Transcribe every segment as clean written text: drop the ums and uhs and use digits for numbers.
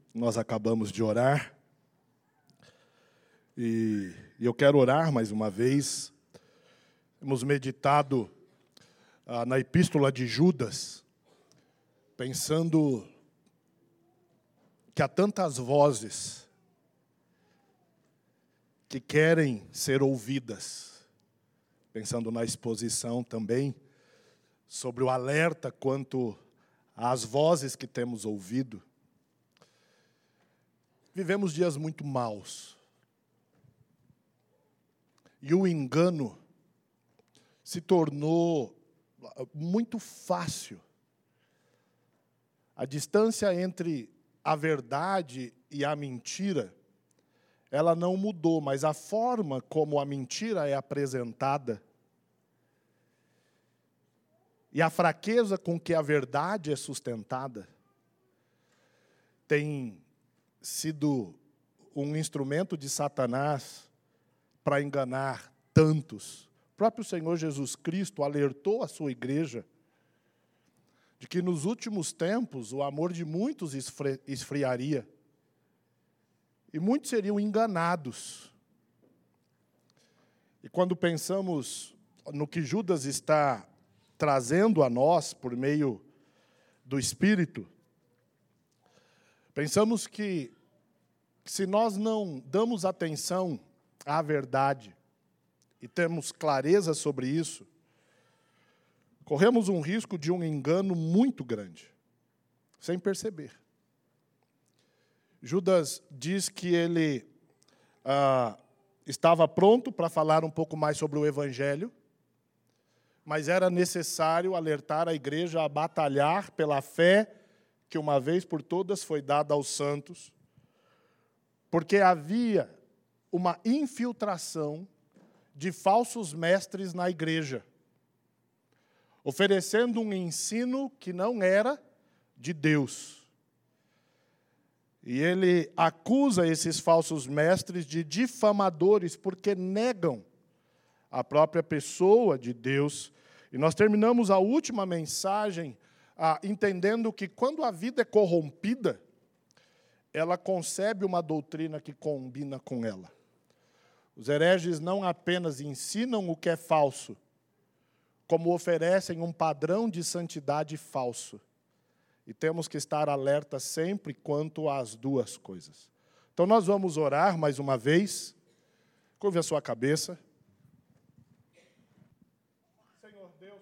Nós acabamos de orar. E eu quero orar mais uma vez. Temos meditado na epístola de Judas, pensando que há tantas vozes que querem ser ouvidas. Pensando na exposição também, sobre o alerta quanto às vozes que temos ouvido. Vivemos dias muito maus. E o engano se tornou muito fácil. A distância entre a verdade e a mentira, ela não mudou, mas a forma como a mentira é apresentada e a fraqueza com que a verdade é sustentada tem sido um instrumento de Satanás para enganar tantos. O próprio Senhor Jesus Cristo alertou a sua igreja de que nos últimos tempos o amor de muitos esfriaria e muitos seriam enganados. E quando pensamos no que Judas está trazendo a nós por meio do Espírito, pensamos que se nós não damos atenção à verdade e temos clareza sobre isso, corremos um risco de um engano muito grande, sem perceber. Judas diz que ele estava pronto para falar um pouco mais sobre o Evangelho, mas era necessário alertar a igreja a batalhar pela fé que uma vez por todas foi dada aos santos, porque havia uma infiltração de falsos mestres na igreja, oferecendo um ensino que não era de Deus. E ele acusa esses falsos mestres de difamadores, porque negam a própria pessoa de Deus. E nós terminamos a última mensagem entendendo que quando a vida é corrompida, ela concebe uma doutrina que combina com ela. Os hereges não apenas ensinam o que é falso, como oferecem um padrão de santidade falso. E temos que estar alerta sempre quanto às duas coisas. Então nós vamos orar mais uma vez. Curve a sua cabeça. Senhor Deus.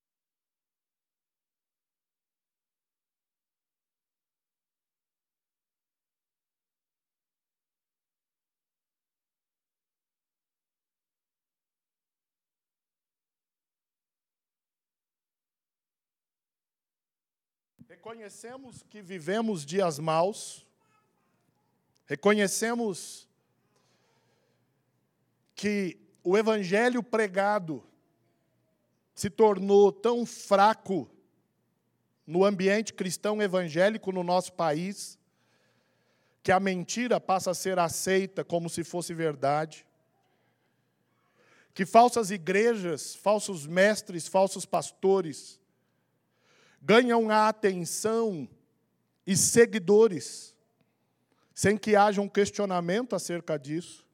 Reconhecemos que vivemos dias maus, reconhecemos que o evangelho pregado se tornou tão fraco no ambiente cristão evangélico no nosso país, que a mentira passa a ser aceita como se fosse verdade, que falsas igrejas, falsos mestres, falsos pastores ganham a atenção e seguidores, sem que haja um questionamento acerca disso.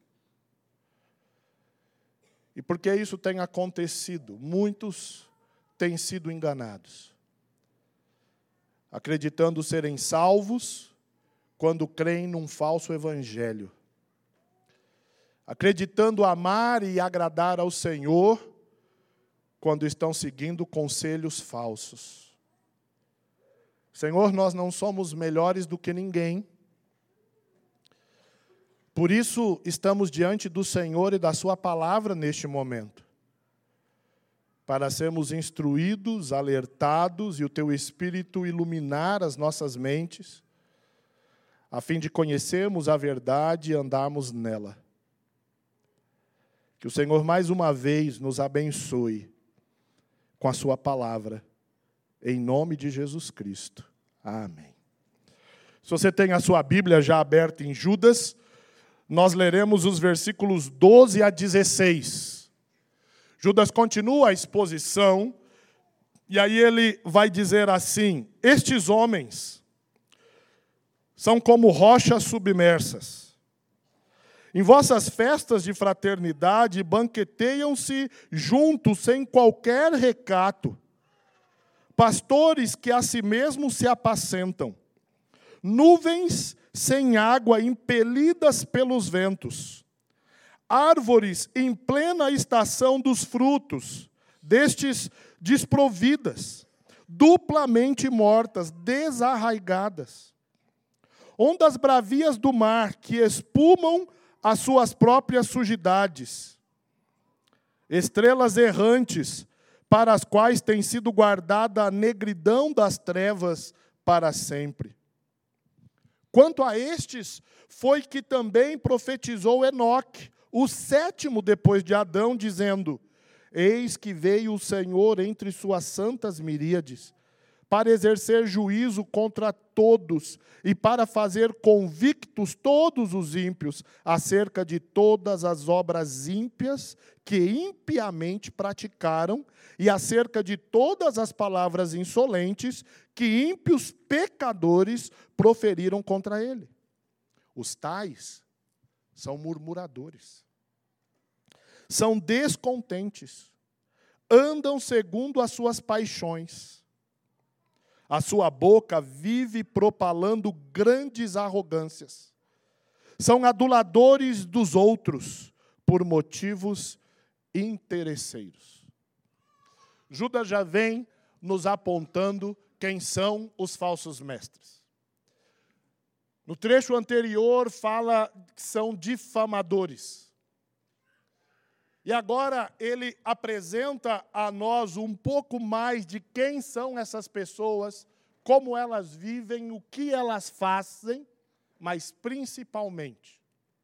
E porque isso tem acontecido, muitos têm sido enganados, acreditando serem salvos quando creem num falso evangelho, acreditando amar e agradar ao Senhor quando estão seguindo conselhos falsos. Senhor, nós não somos melhores do que ninguém. Por isso, estamos diante do Senhor e da sua palavra neste momento, para sermos instruídos, alertados e o teu Espírito iluminar as nossas mentes, a fim de conhecermos a verdade e andarmos nela. Que o Senhor mais uma vez nos abençoe com a sua palavra. Em nome de Jesus Cristo. Amém. Se você tem a sua Bíblia já aberta em Judas, nós leremos os versículos 12 a 16. Judas continua a exposição, e aí ele vai dizer assim: estes homens são como rochas submersas. Em vossas festas de fraternidade, banqueteiam-se juntos sem qualquer recato. Pastores que a si mesmos se apacentam. Nuvens sem água impelidas pelos ventos. Árvores em plena estação dos frutos, destes desprovidas, duplamente mortas, desarraigadas. Ondas bravias do mar que espumam as suas próprias sujidades. Estrelas errantes, para as quais tem sido guardada a negridão das trevas para sempre. Quanto a estes, foi que também profetizou Enoque, o sétimo depois de Adão, dizendo: Eis que veio o Senhor entre suas santas miríades, para exercer juízo contra todos e para fazer convictos todos os ímpios acerca de todas as obras ímpias que impiamente praticaram e acerca de todas as palavras insolentes que ímpios pecadores proferiram contra ele. Os tais são murmuradores, são descontentes, andam segundo as suas paixões. A sua boca vive propalando grandes arrogâncias. São aduladores dos outros por motivos interesseiros. Judas já vem nos apontando quem são os falsos mestres. No trecho anterior fala que são difamadores. E agora ele apresenta a nós um pouco mais de quem são essas pessoas, como elas vivem, o que elas fazem, mas principalmente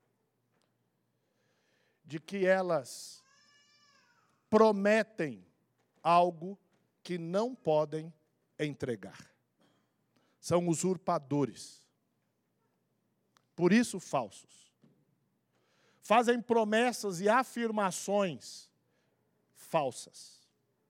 de que elas prometem algo que não podem entregar. São usurpadores. Por isso, falsos. Fazem promessas e afirmações falsas.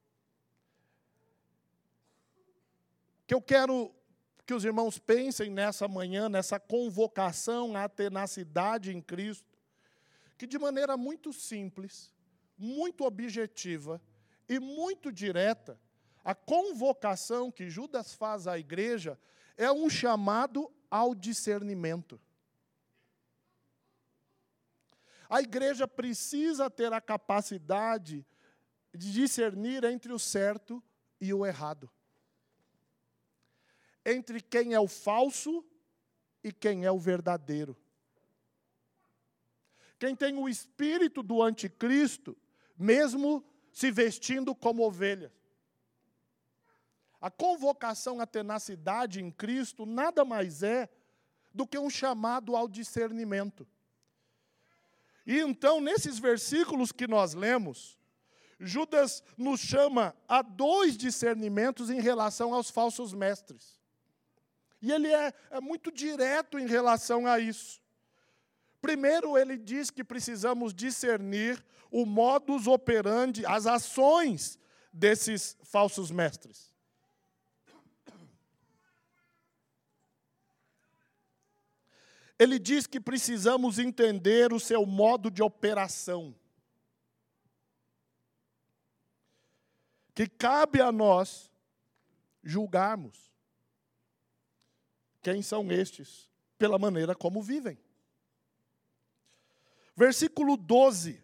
Que eu quero que os irmãos pensem nessa manhã, nessa convocação à tenacidade em Cristo, que de maneira muito simples, muito objetiva e muito direta, a convocação que Judas faz à igreja é um chamado ao discernimento. A igreja precisa ter a capacidade de discernir entre o certo e o errado. Entre quem é o falso e quem é o verdadeiro. Quem tem o espírito do anticristo, mesmo se vestindo como ovelha. A convocação à tenacidade em Cristo nada mais é do que um chamado ao discernimento. E então, nesses versículos que nós lemos, Judas nos chama a 2 discernimentos em relação aos falsos mestres. E ele é muito direto em relação a isso. Primeiro, ele diz que precisamos discernir o modus operandi, as ações desses falsos mestres. Ele diz que precisamos entender o seu modo de operação. Que cabe a nós julgarmos quem são estes, pela maneira como vivem. Versículo 12.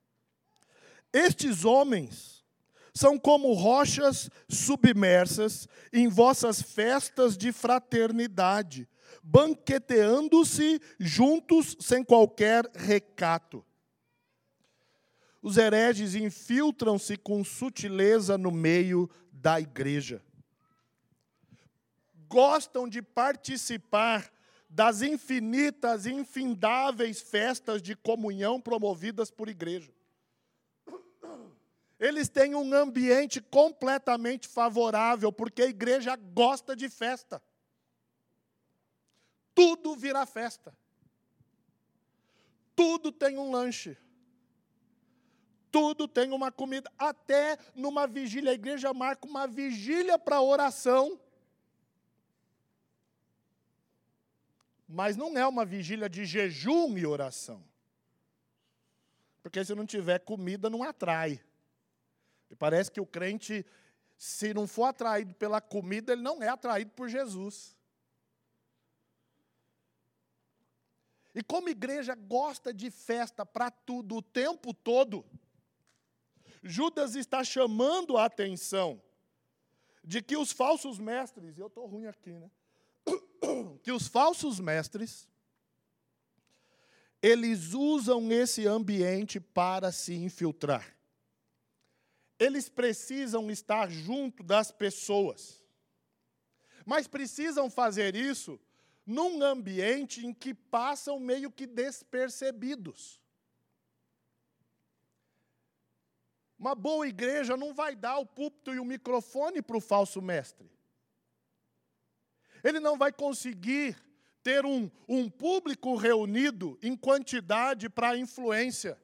Estes homens são como rochas submersas em vossas festas de fraternidade, banqueteando-se juntos sem qualquer recato. Os hereges infiltram-se com sutileza no meio da igreja. Gostam de participar das infinitas e infindáveis festas de comunhão promovidas por igreja. Eles têm um ambiente completamente favorável, porque a igreja gosta de festa. Tudo vira festa. Tudo tem um lanche. Tudo tem uma comida. Até numa vigília, a igreja marca uma vigília para oração. mas não é uma vigília de jejum e oração. Porque se não tiver comida, não atrai. E parece que o crente, se não for atraído pela comida, ele não é atraído por Jesus. E como igreja gosta de festa para tudo o tempo todo, Judas está chamando a atenção de que os falsos mestres, e eu estou ruim aqui, né? Que os falsos mestres, eles usam esse ambiente para se infiltrar. Eles precisam estar junto das pessoas, mas precisam fazer isso num ambiente em que passam meio que despercebidos. Uma boa igreja não vai dar o púlpito e o microfone para o falso mestre. Ele não vai conseguir ter um público reunido em quantidade para influência.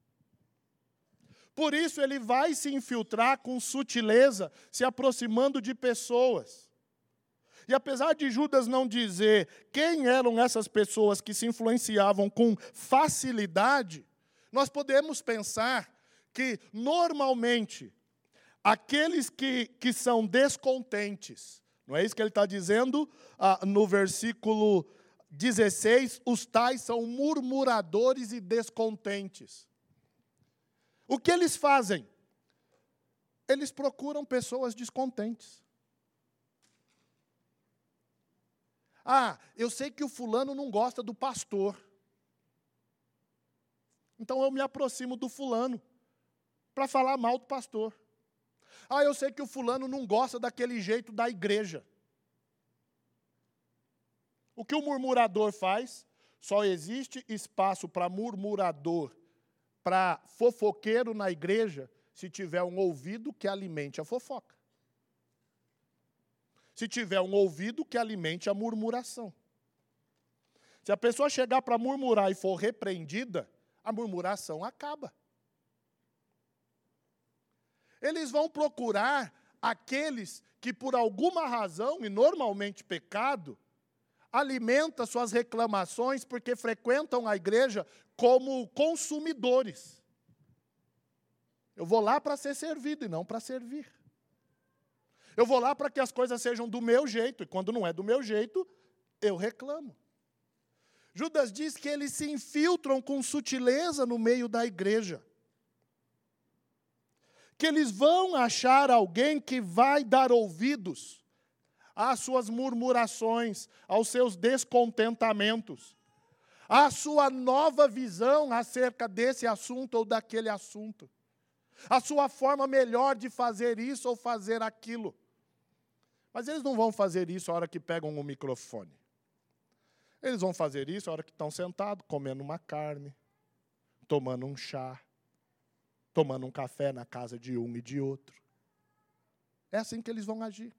Por isso ele vai se infiltrar com sutileza, se aproximando de pessoas. E apesar de Judas não dizer quem eram essas pessoas que se influenciavam com facilidade, nós podemos pensar que, normalmente, aqueles que são descontentes, não é isso que ele está dizendo no versículo 16, os tais são murmuradores e descontentes. O que eles fazem? Eles procuram pessoas descontentes. Eu sei que o fulano não gosta do pastor. Então eu me aproximo do fulano para falar mal do pastor. Eu sei que o fulano não gosta daquele jeito da igreja. O que o murmurador faz? Só existe espaço para murmurador, para fofoqueiro na igreja, se tiver um ouvido que alimente a fofoca. Se tiver um ouvido que alimente a murmuração. Se a pessoa chegar para murmurar e for repreendida, a murmuração acaba. Eles vão procurar aqueles que, por alguma razão, e normalmente pecado, alimenta suas reclamações porque frequentam a igreja como consumidores. Eu vou lá para ser servido e não para servir. Eu vou lá para que as coisas sejam do meu jeito, e quando não é do meu jeito, eu reclamo. Judas diz que eles se infiltram com sutileza no meio da igreja. Que eles vão achar alguém que vai dar ouvidos às suas murmurações, aos seus descontentamentos, à sua nova visão acerca desse assunto ou daquele assunto, a sua forma melhor de fazer isso ou fazer aquilo. Mas eles não vão fazer isso a hora que pegam o microfone. Eles vão fazer isso a hora que estão sentados, comendo uma carne, tomando um chá, tomando um café na casa de um e de outro. É assim que eles vão agir.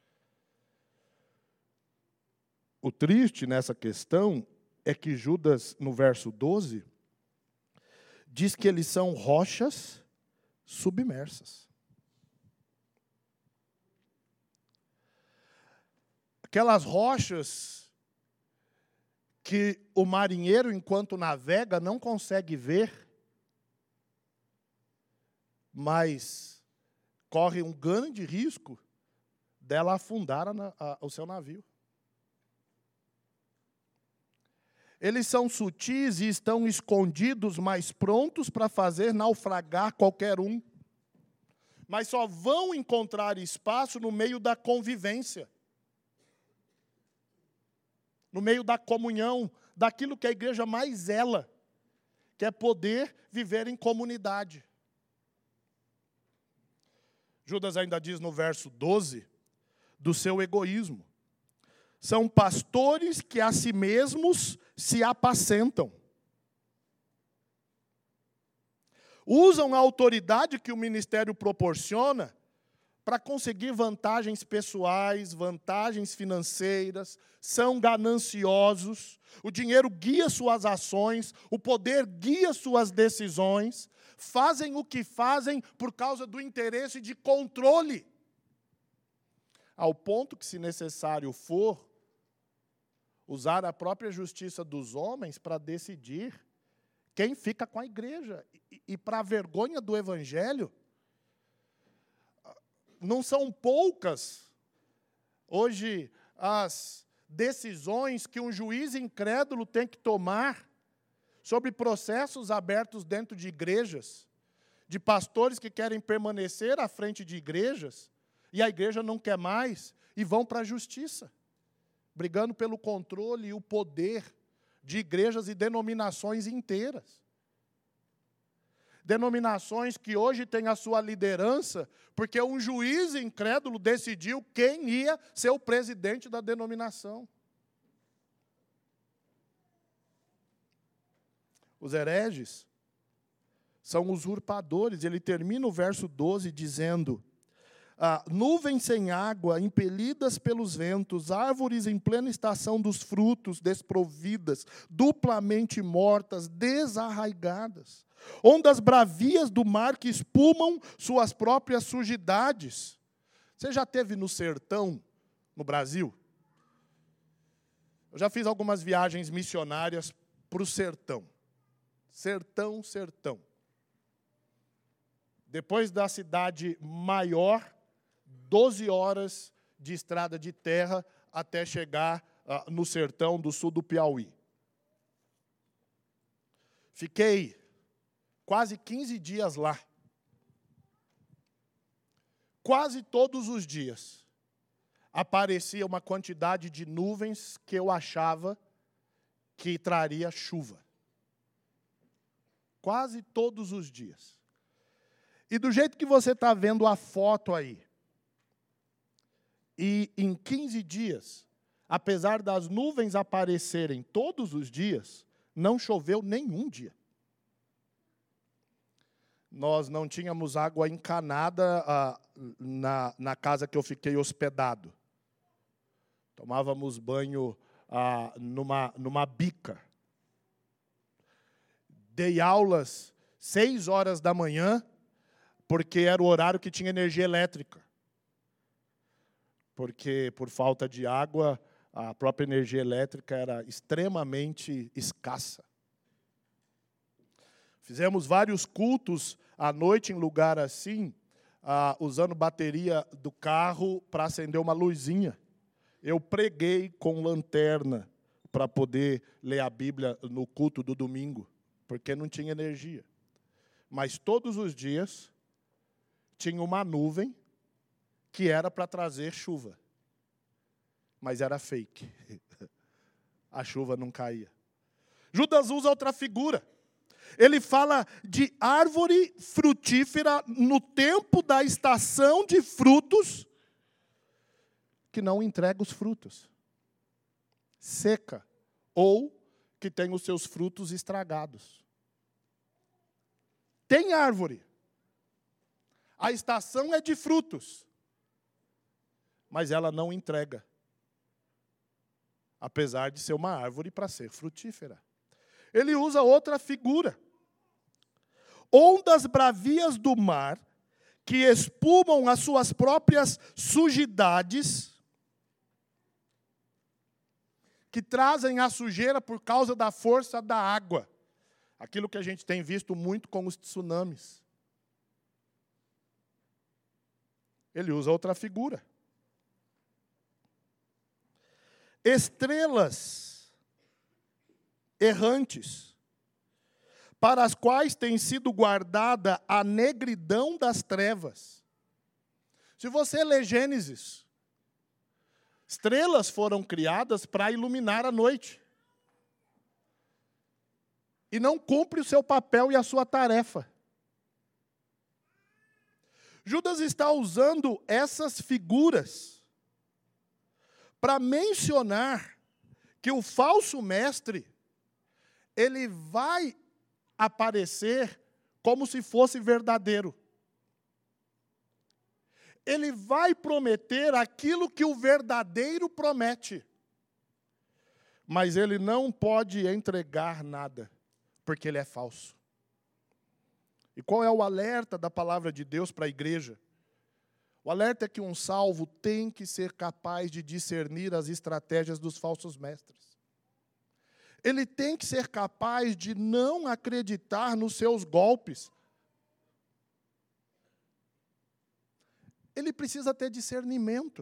O triste nessa questão é que Judas, no verso 12, diz que eles são rochas submersas. Aquelas rochas que o marinheiro, enquanto navega, não consegue ver, mas corre um grande risco dela afundar o seu navio. Eles são sutis e estão escondidos, mas prontos para fazer naufragar qualquer um. Mas só vão encontrar espaço no meio da convivência, no meio da comunhão, daquilo que a igreja mais zela, que é poder viver em comunidade. Judas ainda diz no verso 12, do seu egoísmo. São pastores que a si mesmos se apacentam. Usam a autoridade que o ministério proporciona para conseguir vantagens pessoais, vantagens financeiras, são gananciosos, o dinheiro guia suas ações, o poder guia suas decisões, fazem o que fazem por causa do interesse de controle. Ao ponto que, se necessário for, usar a própria justiça dos homens para decidir quem fica com a igreja. E para a vergonha do Evangelho, não são poucas hoje as decisões que um juiz incrédulo tem que tomar sobre processos abertos dentro de igrejas, de pastores que querem permanecer à frente de igrejas, e a igreja não quer mais, e vão para a justiça, brigando pelo controle e o poder de igrejas e denominações inteiras. Denominações que hoje têm a sua liderança, porque um juiz incrédulo decidiu quem ia ser o presidente da denominação. Os hereges são usurpadores. Ele termina o verso 12 dizendo: nuvens sem água, impelidas pelos ventos, árvores em plena estação dos frutos, desprovidas, duplamente mortas, desarraigadas. Ondas bravias do mar que espumam suas próprias sujidades. Você já esteve no sertão, no Brasil? Eu já fiz algumas viagens missionárias para o sertão. Sertão. Depois da cidade maior, 12 horas de estrada de terra até chegar no sertão do sul do Piauí. Fiquei quase 15 dias lá. Quase todos os dias aparecia uma quantidade de nuvens que eu achava que traria chuva. Quase todos os dias. E do jeito que você está vendo a foto aí, e em 15 dias, apesar das nuvens aparecerem todos os dias, não choveu nenhum dia. Nós não tínhamos água encanada na casa que eu fiquei hospedado. Tomávamos banho numa bica. Dei aulas 6 horas da manhã, porque era o horário que tinha energia elétrica. Porque, por falta de água, a própria energia elétrica era extremamente escassa. Fizemos vários cultos à noite em lugar assim, usando bateria do carro para acender uma luzinha. Eu preguei com lanterna para poder ler a Bíblia no culto do domingo, porque não tinha energia. Mas todos os dias tinha uma nuvem que era para trazer chuva. Mas era fake. A chuva não caía. Judas usa outra figura. Ele fala de árvore frutífera no tempo da estação de frutos, que não entrega os frutos. Seca. Ou que tem os seus frutos estragados. Tem árvore. A estação é de frutos, mas ela não entrega, apesar de ser uma árvore para ser frutífera. Ele usa outra figura. Ondas bravias do mar, que espumam as suas próprias sujidades, que trazem a sujeira por causa da força da água. Aquilo que a gente tem visto muito com os tsunamis. Ele usa outra figura. Estrelas errantes, para as quais tem sido guardada a negridão das trevas. Se você ler Gênesis, estrelas foram criadas para iluminar a noite. E não cumpre o seu papel e a sua tarefa. Judas está usando essas figuras para mencionar que o falso mestre, ele vai aparecer como se fosse verdadeiro. Ele vai prometer aquilo que o verdadeiro promete. Mas ele não pode entregar nada, porque ele é falso. E qual é o alerta da palavra de Deus para a igreja? O alerta é que um salvo tem que ser capaz de discernir as estratégias dos falsos mestres. ele tem que ser capaz de não acreditar nos seus golpes. Ele precisa ter discernimento.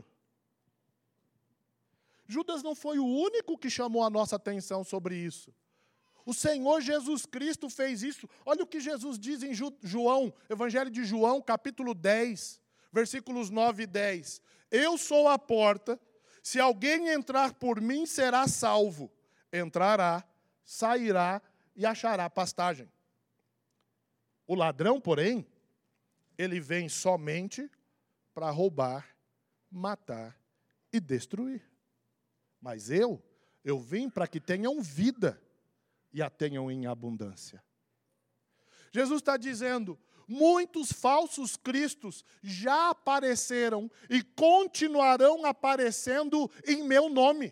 Judas não foi o único que chamou a nossa atenção sobre isso. O Senhor Jesus Cristo fez isso. Olha o que Jesus diz em João, Evangelho de João, capítulo 10, versículos 9 e 10. Eu sou a porta, se alguém entrar por mim, será salvo. Entrará, sairá e achará pastagem. O ladrão, porém, ele vem somente para roubar, matar e destruir. Mas eu vim para que tenham vida e a tenham em abundância. Jesus está dizendo, muitos falsos cristos já apareceram e continuarão aparecendo em meu nome,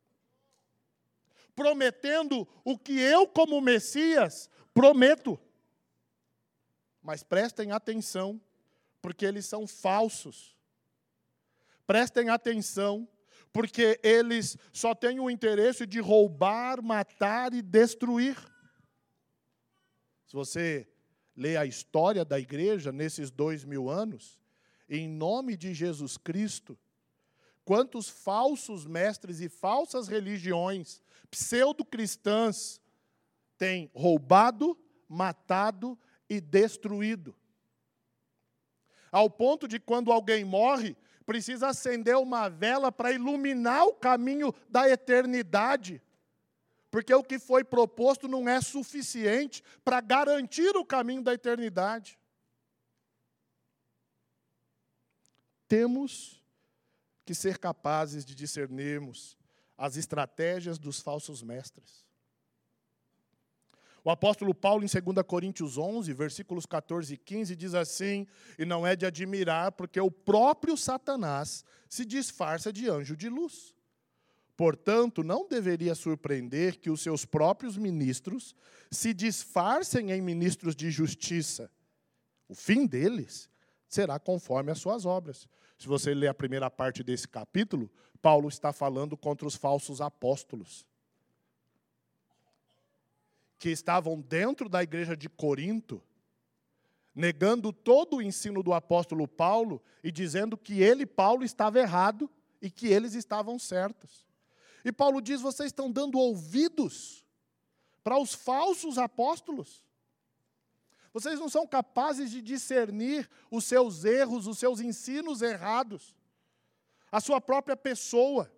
prometendo o que eu, como Messias, prometo. Mas prestem atenção, porque eles são falsos. Prestem atenção, porque eles só têm o interesse de roubar, matar e destruir. Se você lê a história da igreja nesses 2000 anos, em nome de Jesus Cristo, quantos falsos mestres e falsas religiões pseudo-cristãs têm roubado, matado e destruído. Ao ponto de quando alguém morre, precisa acender uma vela para iluminar o caminho da eternidade. Porque o que foi proposto não é suficiente para garantir o caminho da eternidade. Temos que ser capazes de discernirmos as estratégias dos falsos mestres. O apóstolo Paulo, em 2 Coríntios 11, versículos 14 e 15, diz assim, e não é de admirar, porque o próprio Satanás se disfarça de anjo de luz. Portanto, não deveria surpreender que os seus próprios ministros se disfarcem em ministros de justiça. O fim deles será conforme as suas obras. Se você ler a primeira parte desse capítulo, Paulo está falando contra os falsos apóstolos, que estavam dentro da igreja de Corinto, negando todo o ensino do apóstolo Paulo e dizendo que ele, Paulo, estava errado e que eles estavam certos. E Paulo diz, vocês estão dando ouvidos para os falsos apóstolos. Vocês não são capazes de discernir os seus erros, os seus ensinos errados, a sua própria pessoa.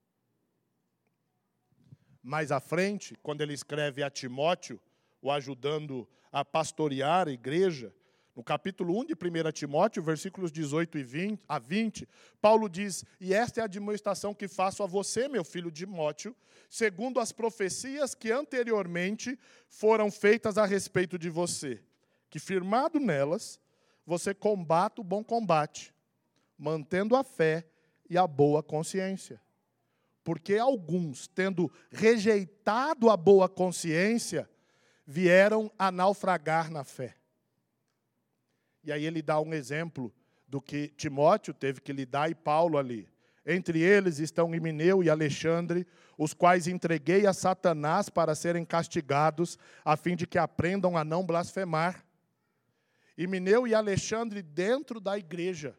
Mais à frente, quando ele escreve a Timóteo, o ajudando a pastorear a igreja, no capítulo 1 de 1 Timóteo, versículos 18 a 20, Paulo diz, e esta é a admoestação que faço a você, meu filho Timóteo, segundo as profecias que anteriormente foram feitas a respeito de você, que firmado nelas, você combata o bom combate, mantendo a fé e a boa consciência. Porque alguns, tendo rejeitado a boa consciência, vieram a naufragar na fé. E aí ele dá um exemplo do que Timóteo teve que lidar e Paulo ali. Entre eles estão Himeneu e Alexandre, os quais entreguei a Satanás para serem castigados, a fim de que aprendam a não blasfemar. Himeneu e Alexandre dentro da igreja,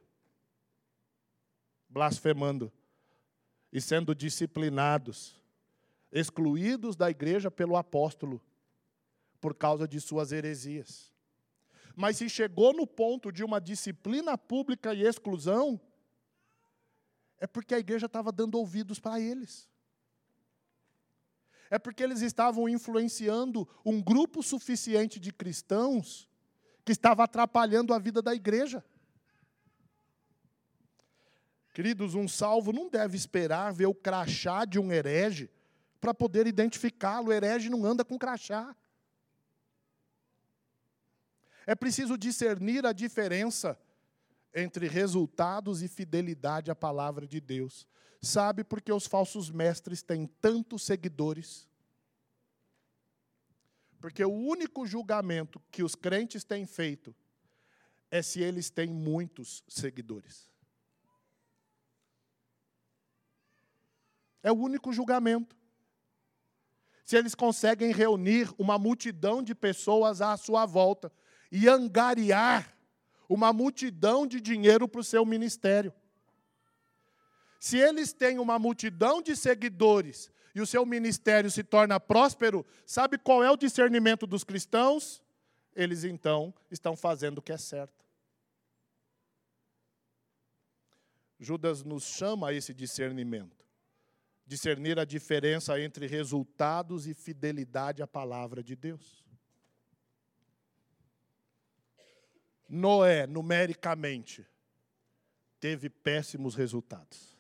blasfemando e sendo disciplinados, excluídos da igreja pelo apóstolo, por causa de suas heresias. Mas se chegou no ponto de uma disciplina pública e exclusão, é porque a igreja estava dando ouvidos para eles. É porque eles estavam influenciando um grupo suficiente de cristãos que estava atrapalhando a vida da igreja. Queridos, um salvo não deve esperar ver o crachá de um herege para poder identificá-lo. O herege não anda com crachá. É preciso discernir a diferença entre resultados e fidelidade à palavra de Deus. Sabe por que os falsos mestres têm tantos seguidores? Porque o único julgamento que os crentes têm feito é se eles têm muitos seguidores. É o único julgamento. se eles conseguem reunir uma multidão de pessoas à sua volta e angariar uma multidão de dinheiro para o seu ministério. Se eles têm uma multidão de seguidores e o seu ministério se torna próspero, sabe qual é o discernimento dos cristãos? Eles, então, estão fazendo o que é certo. Judas nos chama a esse discernimento. Discernir a diferença entre resultados e fidelidade à palavra de Deus. Noé, numericamente, teve péssimos resultados.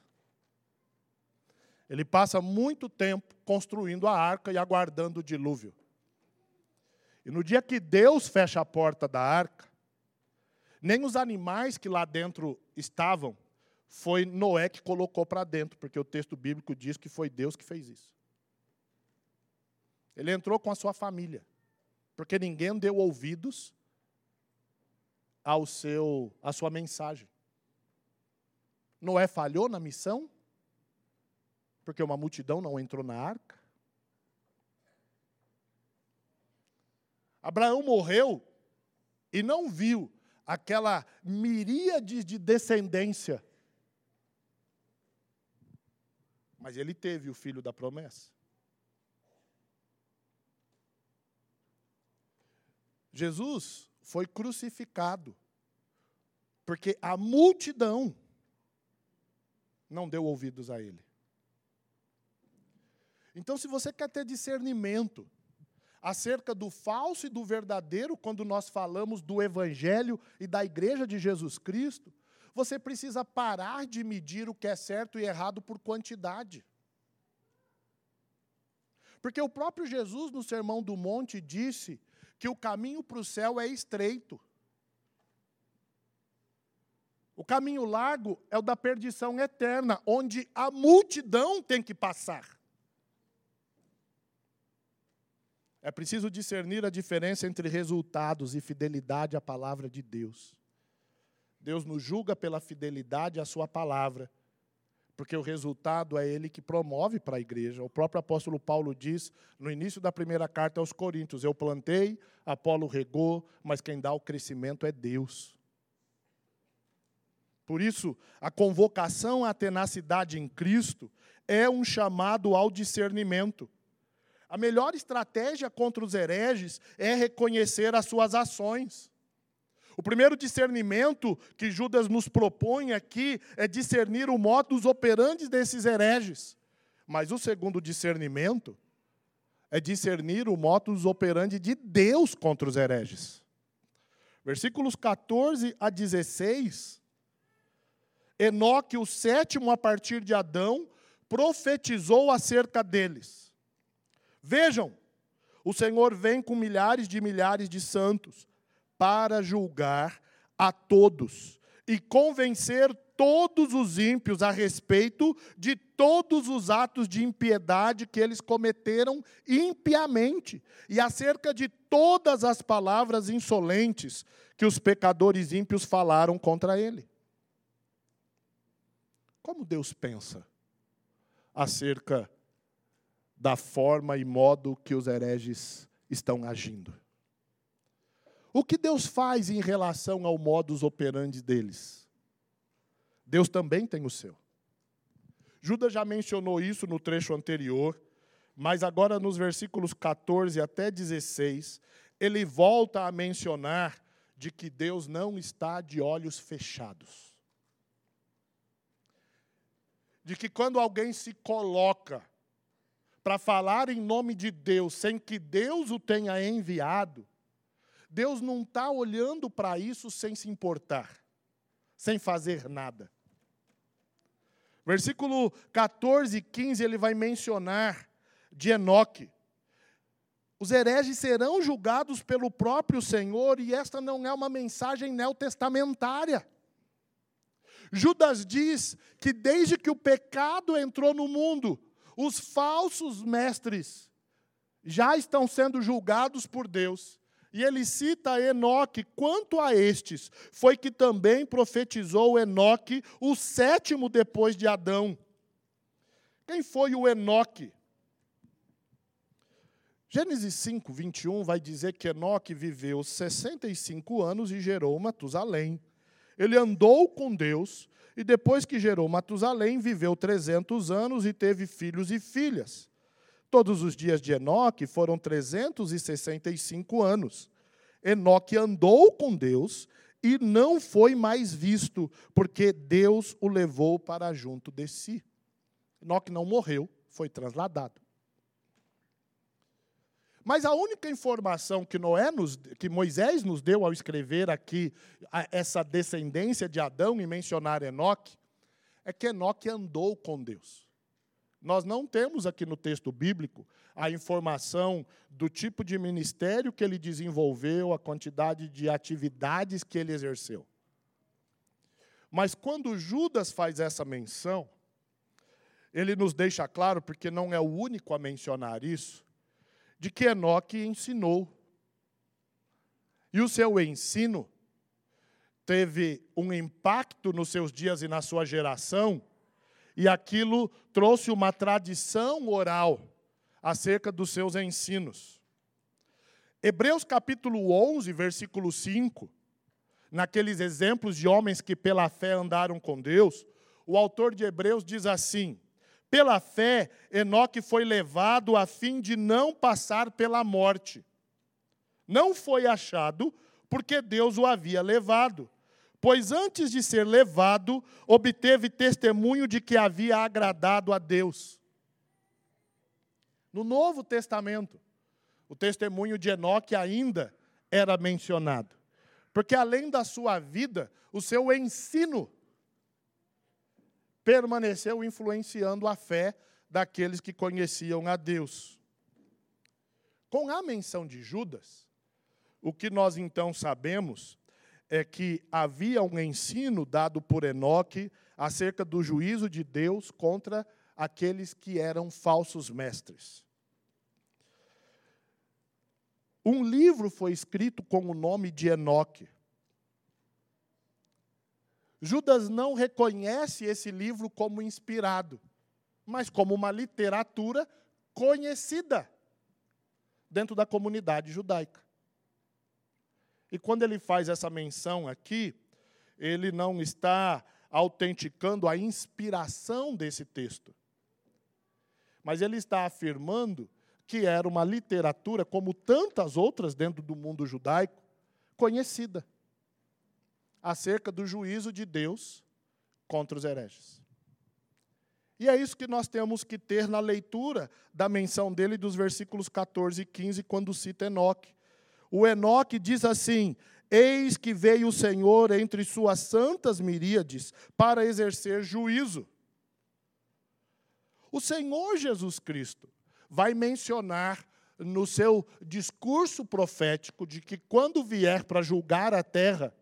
Ele passa muito tempo construindo a arca e aguardando o dilúvio. E no dia que Deus fecha a porta da arca, nem os animais que lá dentro estavam, foi Noé que colocou para dentro, porque o texto bíblico diz que foi Deus que fez isso. Ele entrou com a sua família, porque ninguém deu ouvidos à sua mensagem. Noé falhou na missão, porque uma multidão não entrou na arca. Abraão morreu e não viu aquela miríade de descendência. Mas ele teve o filho da promessa. Jesus foi crucificado porque a multidão não deu ouvidos a ele. Então, se você quer ter discernimento acerca do falso e do verdadeiro, quando nós falamos do Evangelho e da Igreja de Jesus Cristo, você precisa parar de medir o que é certo e errado por quantidade. Porque o próprio Jesus, no Sermão do Monte, disse que o caminho para o céu é estreito. O caminho largo é o da perdição eterna, onde a multidão tem que passar. É preciso discernir a diferença entre resultados e fidelidade à palavra de Deus. Deus nos julga pela fidelidade à sua palavra, porque o resultado é Ele que promove para a igreja. O próprio apóstolo Paulo diz, no início da primeira carta aos Coríntios, eu plantei, Apolo regou, mas quem dá o crescimento é Deus. Por isso, a convocação à tenacidade em Cristo é um chamado ao discernimento. A melhor estratégia contra os hereges é reconhecer as suas ações. O primeiro discernimento que Judas nos propõe aqui é discernir o modus operandi desses hereges. Mas o segundo discernimento é discernir o modus operandi de Deus contra os hereges. Versículos 14 a 16, Enoque, o sétimo a partir de Adão, profetizou acerca deles. Vejam, o Senhor vem com milhares de santos para julgar a todos e convencer todos os ímpios a respeito de todos os atos de impiedade que eles cometeram impiamente e acerca de todas as palavras insolentes que os pecadores ímpios falaram contra ele. Como Deus pensa acerca da forma e modo que os hereges estão agindo? O que Deus faz em relação ao modus operandi deles? Deus também tem o seu. Judas já mencionou isso no trecho anterior, mas agora nos versículos 14 até 16, ele volta a mencionar de que Deus não está de olhos fechados. De que quando alguém se coloca para falar em nome de Deus, sem que Deus o tenha enviado, Deus não está olhando para isso sem se importar, sem fazer nada. Versículo 14 e 15, ele vai mencionar de Enoque. Os hereges serão julgados pelo próprio Senhor, e esta não é uma mensagem neotestamentária. Judas diz que desde que o pecado entrou no mundo, os falsos mestres já estão sendo julgados por Deus. E ele cita Enoque, quanto a estes, foi que também profetizou Enoque, o sétimo depois de Adão. Quem foi o Enoque? Gênesis 5, 21 vai dizer que Enoque viveu 65 anos e gerou Matusalém. Ele andou com Deus e depois que gerou Matusalém, viveu 300 anos e teve filhos e filhas. Todos os dias de Enoque foram 365 anos. Enoque andou com Deus e não foi mais visto, porque Deus o levou para junto de si. Enoque não morreu, foi transladado. Mas a única informação que Moisés nos deu ao escrever aqui essa descendência de Adão e mencionar Enoque, é que Enoque andou com Deus. Nós não temos aqui no texto bíblico a informação do tipo de ministério que ele desenvolveu, a quantidade de atividades que ele exerceu. Mas quando Judas faz essa menção, ele nos deixa claro, porque não é o único a mencionar isso, de que Enoque ensinou. E o seu ensino teve um impacto nos seus dias e na sua geração, e aquilo trouxe uma tradição oral acerca dos seus ensinos. Hebreus capítulo 11, versículo 5, naqueles exemplos de homens que pela fé andaram com Deus, o autor de Hebreus diz assim: pela fé, Enoque foi levado a fim de não passar pela morte. Não foi achado, porque Deus o havia levado. Pois antes de ser levado, obteve testemunho de que havia agradado a Deus. No Novo Testamento, o testemunho de Enoque ainda era mencionado. Porque além da sua vida, o seu ensino permaneceu influenciando a fé daqueles que conheciam a Deus. Com a menção de Judas, o que nós então sabemos é que havia um ensino dado por Enoque acerca do juízo de Deus contra aqueles que eram falsos mestres. Um livro foi escrito com o nome de Enoque. Judas não reconhece esse livro como inspirado, mas como uma literatura conhecida dentro da comunidade judaica. E quando ele faz essa menção aqui, ele não está autenticando a inspiração desse texto, mas ele está afirmando que era uma literatura, como tantas outras dentro do mundo judaico, conhecida acerca do juízo de Deus contra os hereges. E é isso que nós temos que ter na leitura da menção dele dos versículos 14 e 15, quando cita Enoque. O Enoque diz assim: eis que veio o Senhor entre suas santas miríades para exercer juízo. O Senhor Jesus Cristo vai mencionar no seu discurso profético de que quando vier para julgar a terra,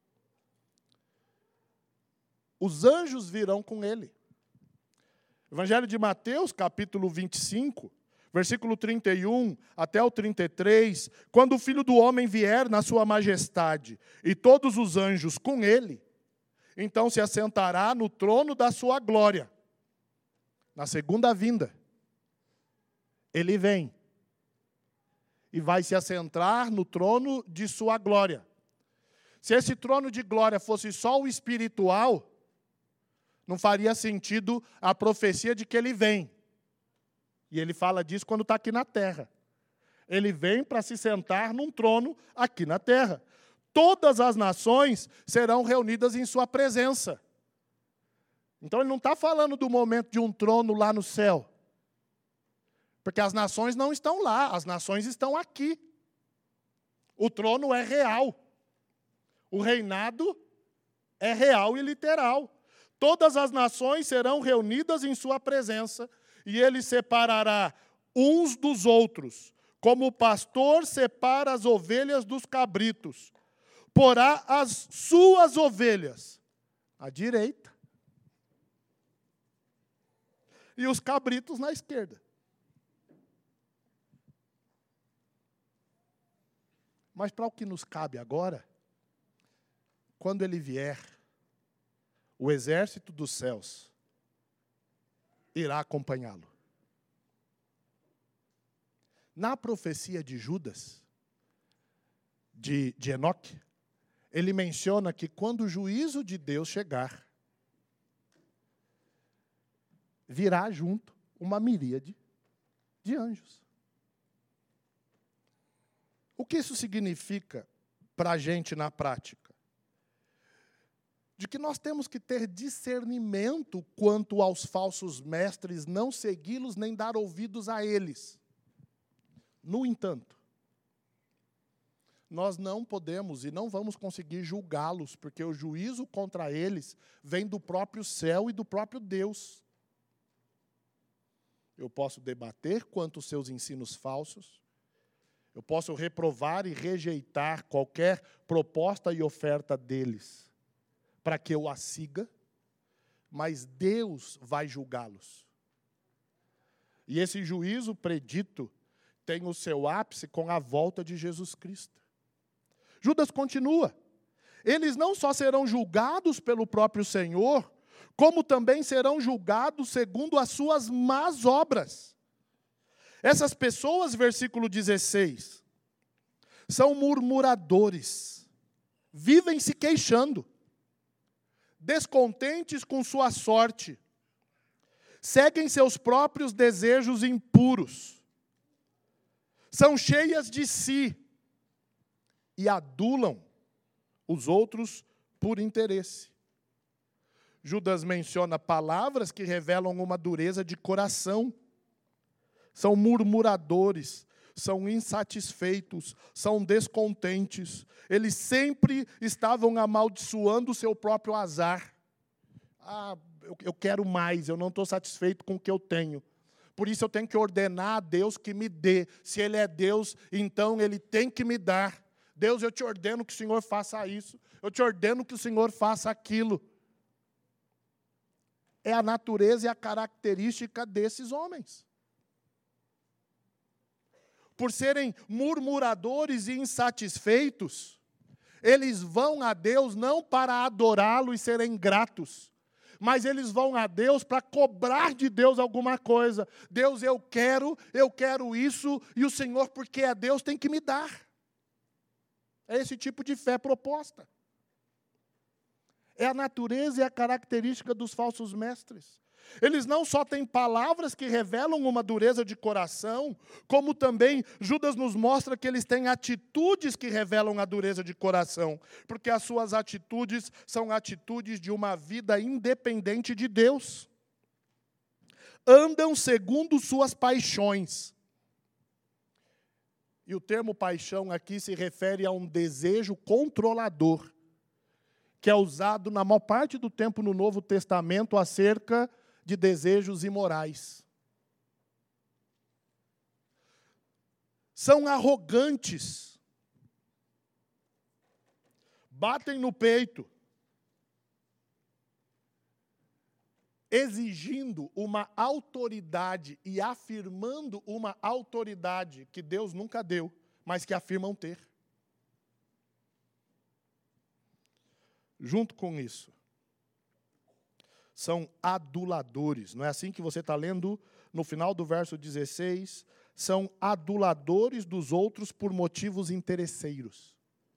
os anjos virão com ele. Evangelho de Mateus, capítulo 25, versículo 31 até o 33, quando o Filho do Homem vier na sua majestade, e todos os anjos com ele, então se assentará no trono da sua glória. Na segunda vinda, ele vem e vai se assentar no trono de sua glória. Se esse trono de glória fosse só o espiritual, não faria sentido a profecia de que ele vem. E ele fala disso quando está aqui na terra. Ele vem para se sentar num trono aqui na terra. Todas as nações serão reunidas em sua presença. Então ele não está falando do momento de um trono lá no céu. Porque as nações não estão lá, as nações estão aqui. O trono é real. O reinado é real e literal. Todas as nações serão reunidas em sua presença, e ele separará uns dos outros, como o pastor separa as ovelhas dos cabritos. Porá as suas ovelhas à direita e os cabritos na esquerda. Mas para o que nos cabe agora, quando ele vier, o exército dos céus irá acompanhá-lo. Na profecia de Judas, de Enoque, ele menciona que quando o juízo de Deus chegar, virá junto uma miríade de anjos. O que isso significa para a gente na prática? De que nós temos que ter discernimento quanto aos falsos mestres, não segui-los nem dar ouvidos a eles. No entanto, nós não podemos e não vamos conseguir julgá-los, porque o juízo contra eles vem do próprio céu e do próprio Deus. Eu posso debater quanto aos seus ensinos falsos, eu posso reprovar e rejeitar qualquer proposta e oferta deles, para que eu a siga, mas Deus vai julgá-los. E esse juízo predito tem o seu ápice com a volta de Jesus Cristo. Judas continua. Eles não só serão julgados pelo próprio Senhor, como também serão julgados segundo as suas más obras. Essas pessoas, versículo 16, são murmuradores, vivem se queixando, descontentes com sua sorte, seguem seus próprios desejos impuros, são cheias de si e adulam os outros por interesse. Judas menciona palavras que revelam uma dureza de coração. São murmuradores, são insatisfeitos, são descontentes. Eles sempre estavam amaldiçoando o seu próprio azar. Eu quero mais, eu não estou satisfeito com o que eu tenho. Por isso eu tenho que ordenar a Deus que me dê. Se Ele é Deus, então Ele tem que me dar. Deus, eu te ordeno que o Senhor faça isso. Eu te ordeno que o Senhor faça aquilo. É a natureza e a característica desses homens. Por serem murmuradores e insatisfeitos, eles vão a Deus não para adorá-lo e serem gratos, mas eles vão a Deus para cobrar de Deus alguma coisa. Deus, eu quero isso, e o Senhor, porque é Deus, tem que me dar. É esse tipo de fé proposta. É a natureza e a característica dos falsos mestres. Eles não só têm palavras que revelam uma dureza de coração, como também Judas nos mostra que eles têm atitudes que revelam a dureza de coração, porque as suas atitudes são atitudes de uma vida independente de Deus. Andam segundo suas paixões. E o termo paixão aqui se refere a um desejo controlador, que é usado na maior parte do tempo no Novo Testamento acerca de desejos imorais. São arrogantes, batem no peito, exigindo uma autoridade e afirmando uma autoridade que Deus nunca deu, mas que afirmam ter. Junto com isso, são aduladores. Não é assim que você está lendo no final do verso 16? São aduladores dos outros por motivos interesseiros.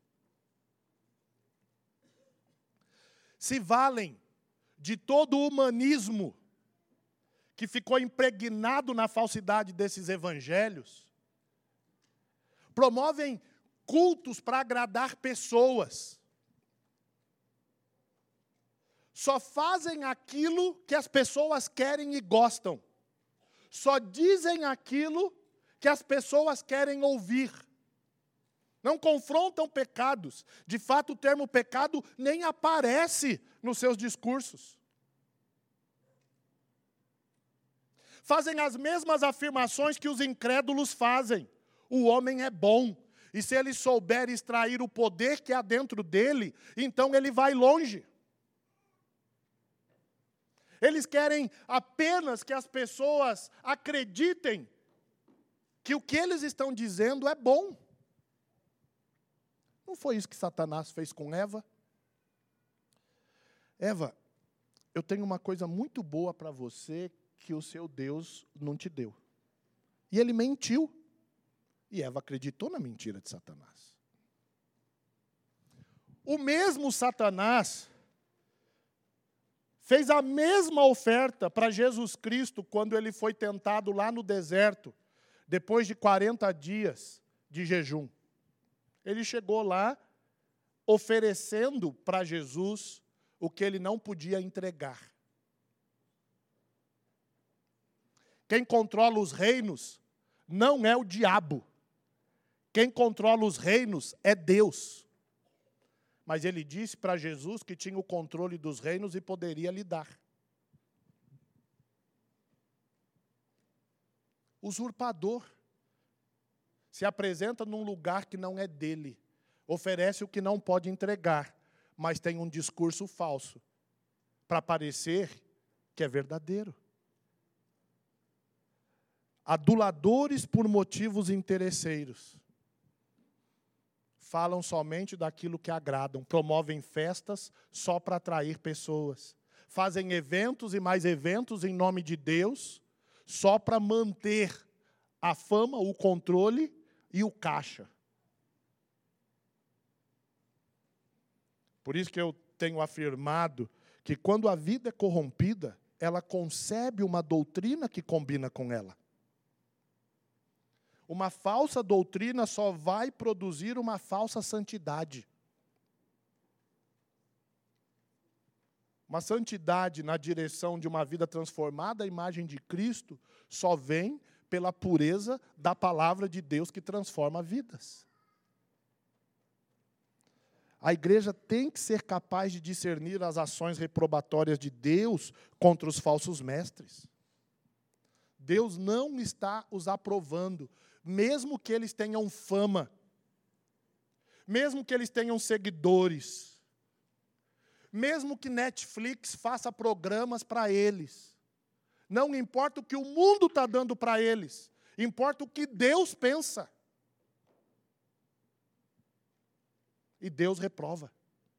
Se valem de todo o humanismo que ficou impregnado na falsidade desses evangelhos, promovem cultos para agradar pessoas, só fazem aquilo que as pessoas querem e gostam. Só dizem aquilo que as pessoas querem ouvir. Não confrontam pecados. De fato, o termo pecado nem aparece nos seus discursos. Fazem as mesmas afirmações que os incrédulos fazem. O homem é bom. E se ele souber extrair o poder que há dentro dele, então ele vai longe. Eles querem apenas que as pessoas acreditem que o que eles estão dizendo é bom. Não foi isso que Satanás fez com Eva? Eva, eu tenho uma coisa muito boa para você que o seu Deus não te deu. E ele mentiu. E Eva acreditou na mentira de Satanás. O mesmo Satanás fez a mesma oferta para Jesus Cristo quando ele foi tentado lá no deserto, depois de 40 dias de jejum. Ele chegou lá oferecendo para Jesus o que ele não podia entregar. Quem controla os reinos não é o diabo. Quem controla os reinos é Deus. Mas ele disse para Jesus que tinha o controle dos reinos e poderia lhe dar. Usurpador. Se apresenta num lugar que não é dele. Oferece o que não pode entregar, mas tem um discurso falso para parecer que é verdadeiro. Aduladores por motivos interesseiros. Falam somente daquilo que agradam, promovem festas só para atrair pessoas. Fazem eventos e mais eventos em nome de Deus, só para manter a fama, o controle e o caixa. Por isso que eu tenho afirmado que quando a vida é corrompida, ela concebe uma doutrina que combina com ela. Uma falsa doutrina só vai produzir uma falsa santidade. Uma santidade na direção de uma vida transformada à imagem de Cristo só vem pela pureza da palavra de Deus que transforma vidas. A igreja tem que ser capaz de discernir as ações reprobatórias de Deus contra os falsos mestres. Deus não está os aprovando, mesmo que eles tenham fama, mesmo que eles tenham seguidores, mesmo que Netflix faça programas para eles. Não importa o que o mundo está dando para eles, importa o que Deus pensa. E Deus reprova.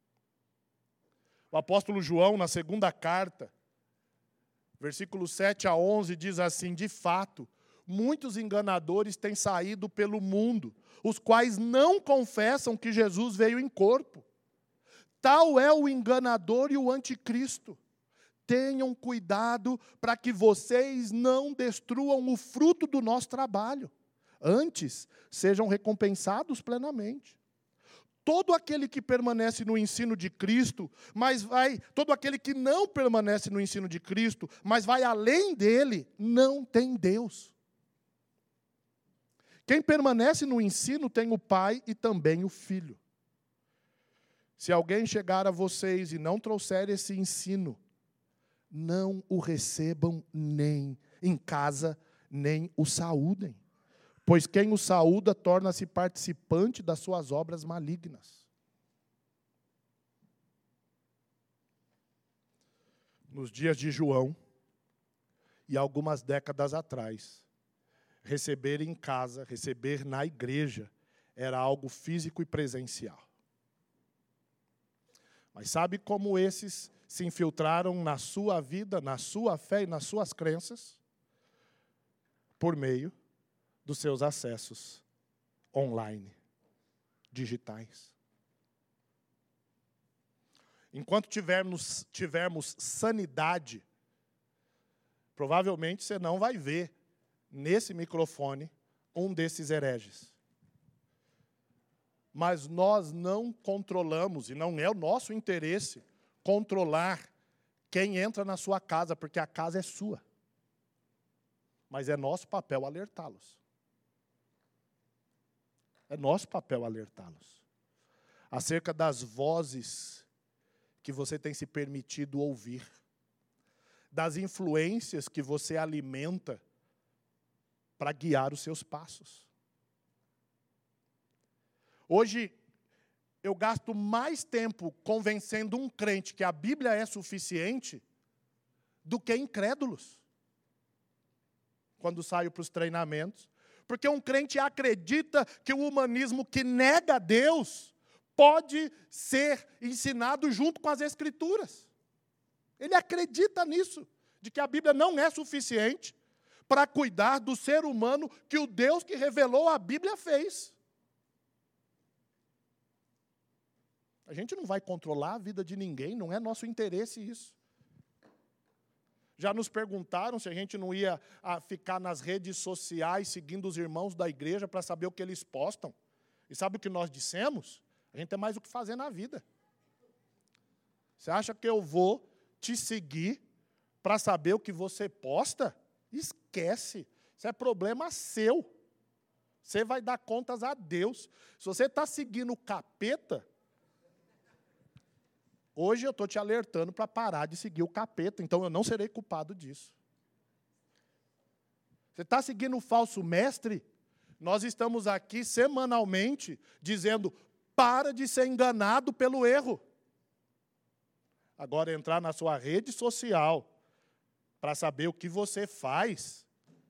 O apóstolo João, na segunda carta, versículos 7 a 11, diz assim: de fato, muitos enganadores têm saído pelo mundo, os quais não confessam que Jesus veio em corpo. Tal é o enganador e o anticristo. Tenham cuidado para que vocês não destruam o fruto do nosso trabalho. Antes, sejam recompensados plenamente. Todo aquele que permanece no ensino de Cristo, todo aquele que não permanece no ensino de Cristo, mas vai além dele, não tem Deus. Quem permanece no ensino tem o Pai e também o Filho. Se alguém chegar a vocês e não trouxer esse ensino, não o recebam nem em casa, nem o saúdem. Pois quem o saúda torna-se participante das suas obras malignas. Nos dias de João, e algumas décadas atrás, receber em casa, receber na igreja, era algo físico e presencial. Mas sabe como esses se infiltraram na sua vida, na sua fé e nas suas crenças? Por meio dos seus acessos online, digitais. Enquanto tivermos sanidade, provavelmente você não vai ver nesse microfone um desses hereges. Mas nós não controlamos, e não é o nosso interesse, controlar quem entra na sua casa, porque a casa é sua. Mas é nosso papel alertá-los. É nosso papel alertá-los acerca das vozes que você tem se permitido ouvir, das influências que você alimenta para guiar os seus passos. Hoje, eu gasto mais tempo convencendo um crente que a Bíblia é suficiente do que incrédulos, quando saio para os treinamentos. Porque um crente acredita que o humanismo que nega Deus pode ser ensinado junto com as Escrituras. Ele acredita nisso, de que a Bíblia não é suficiente para cuidar do ser humano que o Deus que revelou a Bíblia fez. A gente não vai controlar a vida de ninguém, não é nosso interesse isso. Já nos perguntaram se a gente não ia ficar nas redes sociais seguindo os irmãos da igreja para saber o que eles postam. E sabe o que nós dissemos? A gente tem mais o que fazer na vida. Você acha que eu vou te seguir para saber o que você posta? Esquece. Isso é problema seu. Você vai dar contas a Deus. Se você está seguindo o capeta, hoje eu estou te alertando para parar de seguir o capeta, então eu não serei culpado disso. Você está seguindo o falso mestre? Nós estamos aqui semanalmente dizendo, para de ser enganado pelo erro. Agora, entrar na sua rede social para saber o que você faz,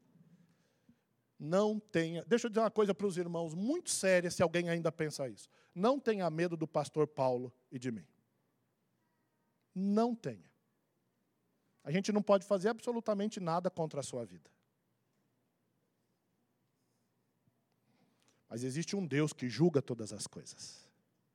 não tenha... Deixa eu dizer uma coisa para os irmãos, muito séria, se alguém ainda pensa isso. Não tenha medo do pastor Paulo e de mim. Não tenha. A gente não pode fazer absolutamente nada contra a sua vida. Mas existe um Deus que julga todas as coisas,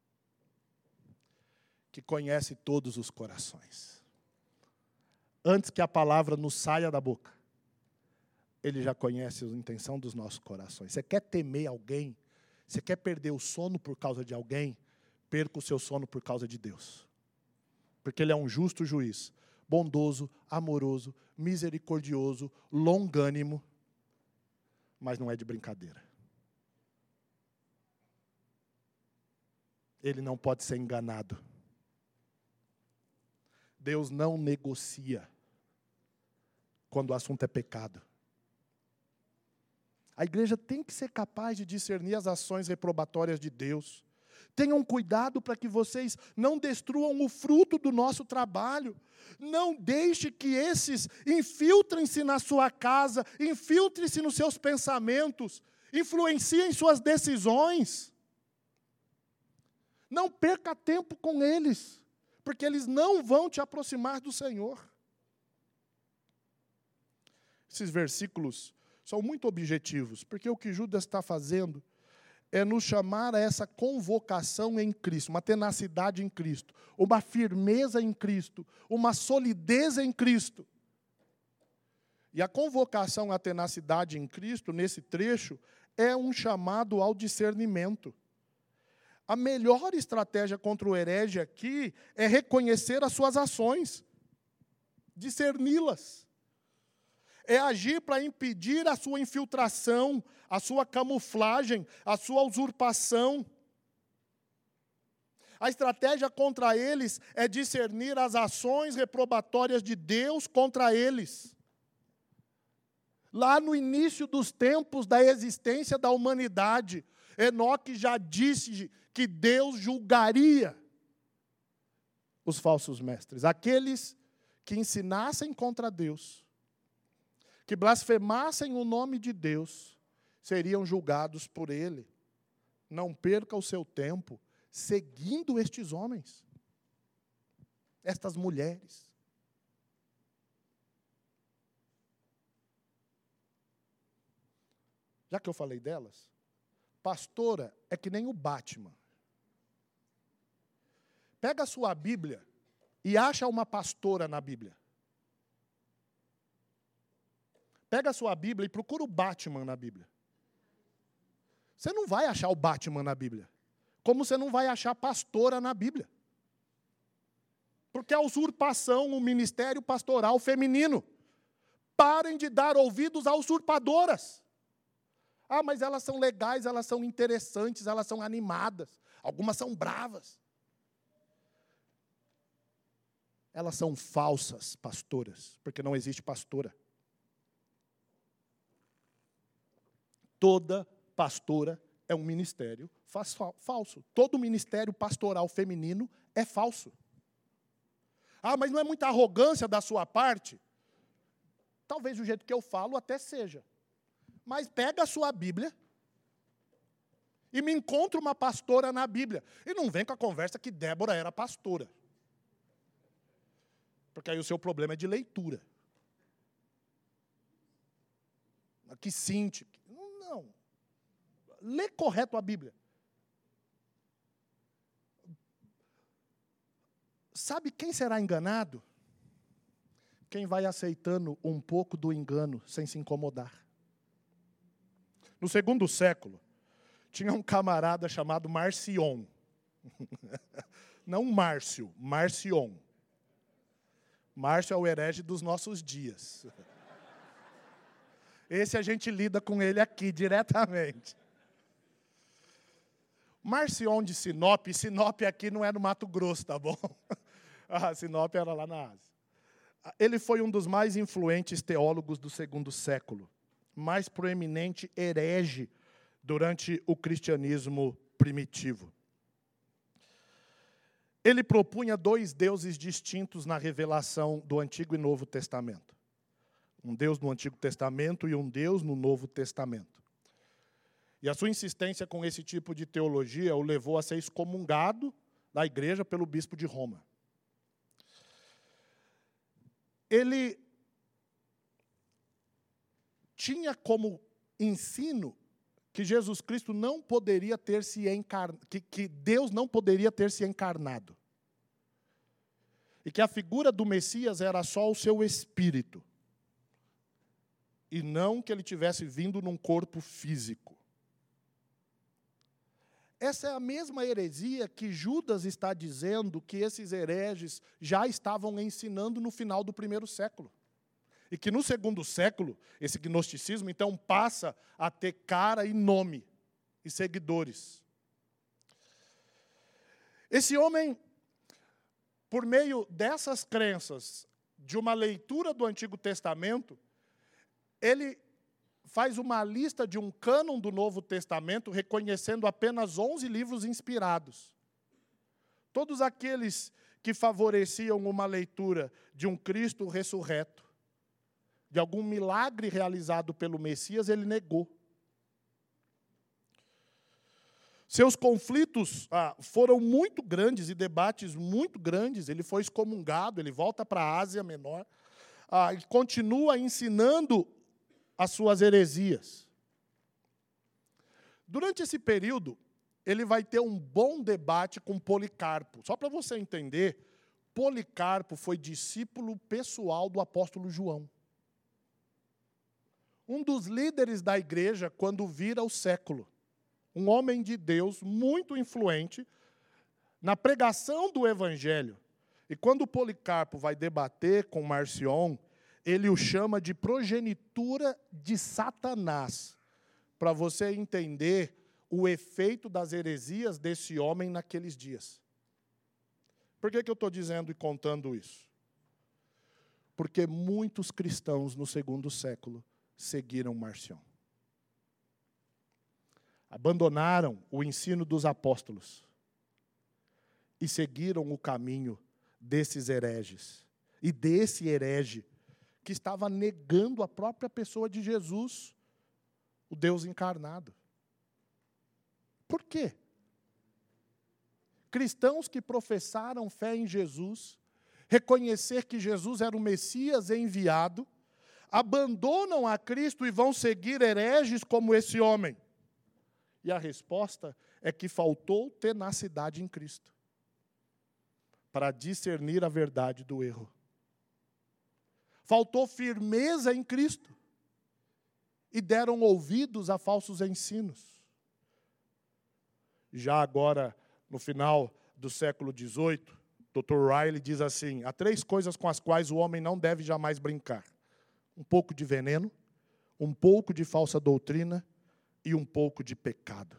que conhece todos os corações. Antes que a palavra nos saia da boca, Ele já conhece a intenção dos nossos corações. Você quer temer alguém? Você quer perder o sono por causa de alguém? Perca o seu sono por causa de Deus. Porque Ele é um justo juiz, bondoso, amoroso, misericordioso, longânimo, mas não é de brincadeira. Ele não pode ser enganado. Deus não negocia quando o assunto é pecado. A igreja tem que ser capaz de discernir as ações reprobatórias de Deus. Tenham cuidado para que vocês não destruam o fruto do nosso trabalho. Não deixe que esses infiltrem-se na sua casa, infiltrem-se nos seus pensamentos, influenciem suas decisões. Não perca tempo com eles, porque eles não vão te aproximar do Senhor. Esses versículos são muito objetivos, porque o que Judas está fazendo é nos chamar a essa convocação em Cristo, uma tenacidade em Cristo, uma firmeza em Cristo, uma solidez em Cristo. E a convocação à tenacidade em Cristo, nesse trecho, é um chamado ao discernimento. A melhor estratégia contra o herege aqui é reconhecer as suas ações, discerni-las. É agir para impedir a sua infiltração, a sua camuflagem, a sua usurpação. A estratégia contra eles é discernir as ações reprobatórias de Deus contra eles. Lá no início dos tempos da existência da humanidade, Enoque já disse que Deus julgaria os falsos mestres, aqueles que ensinassem contra Deus, que blasfemassem o nome de Deus, seriam julgados por Ele. Não perca o seu tempo seguindo estes homens, estas mulheres. Já que eu falei delas, pastora é que nem o Batman. Pega a sua Bíblia e acha uma pastora na Bíblia. Pega a sua Bíblia e procura o Batman na Bíblia. Você não vai achar o Batman na Bíblia. Como você não vai achar pastora na Bíblia. Porque é a usurpação, o ministério pastoral feminino. Parem de dar ouvidos a usurpadoras. Ah, mas elas são legais, elas são interessantes, elas são animadas. Algumas são bravas. Elas são falsas pastoras, porque não existe pastora. Toda pastora é um ministério falso. Todo ministério pastoral feminino é falso. Ah, mas não é muita arrogância da sua parte? Talvez do jeito que eu falo até seja. Mas pega a sua Bíblia e me encontra uma pastora na Bíblia. E não vem com a conversa que Débora era pastora. Porque aí o seu problema é de leitura. que Cinti. Não. Lê correto a Bíblia. Sabe quem será enganado? Quem vai aceitando um pouco do engano sem se incomodar. No segundo século, tinha um camarada chamado Marcion. Não Márcio, Marcion. Márcio é o herege dos nossos dias. Esse a gente lida com ele aqui diretamente. Marcion de Sinop, Sinop aqui não é no Mato Grosso, tá bom? Sinop era lá na Ásia. Ele foi um dos mais influentes teólogos do segundo século, mais proeminente herege durante o cristianismo primitivo. Ele propunha 2 deuses distintos na revelação do Antigo e Novo Testamento. Um Deus no Antigo Testamento e um Deus no Novo Testamento. E a sua insistência com esse tipo de teologia o levou a ser excomungado da igreja pelo bispo de Roma. Ele tinha como ensino que Jesus Cristo não poderia ter se encarnado, que Deus não poderia ter se encarnado. E que a figura do Messias era só o seu espírito. E não que ele tivesse vindo num corpo físico. Essa é a mesma heresia que Judas está dizendo que esses hereges já estavam ensinando no final do primeiro século. E que no segundo século, esse gnosticismo, então, passa a ter cara e nome e seguidores. Esse homem, por meio dessas crenças, de uma leitura do Antigo Testamento, ele faz uma lista de um cânon do Novo Testamento, reconhecendo apenas 11 livros inspirados. Todos aqueles que favoreciam uma leitura de um Cristo ressurreto, de algum milagre realizado pelo Messias, ele negou. Seus conflitos foram muito grandes e debates muito grandes. Ele foi excomungado, ele volta para a Ásia Menor e continua ensinando as suas heresias. Durante esse período, ele vai ter um bom debate com Policarpo. Só para você entender, Policarpo foi discípulo pessoal do apóstolo João. Um dos líderes da igreja quando vira o século. Um homem de Deus muito influente na pregação do evangelho. E quando Policarpo vai debater com Marcion, ele o chama de progenitura de Satanás, para você entender o efeito das heresias desse homem naqueles dias. Por que eu estou dizendo e contando isso? Porque muitos cristãos no segundo século seguiram Marcion. Abandonaram o ensino dos apóstolos e seguiram o caminho desses hereges e desse herege que estava negando a própria pessoa de Jesus, o Deus encarnado. Por quê? Cristãos que professaram fé em Jesus, reconhecer que Jesus era o Messias enviado, abandonam a Cristo e vão seguir hereges como esse homem. E a resposta é que faltou tenacidade em Cristo para discernir a verdade do erro. Faltou firmeza em Cristo e deram ouvidos a falsos ensinos. Já agora, no final do século XVIII, Dr. Riley diz assim: há 3 coisas com as quais o homem não deve jamais brincar. Um pouco de veneno, um pouco de falsa doutrina e um pouco de pecado.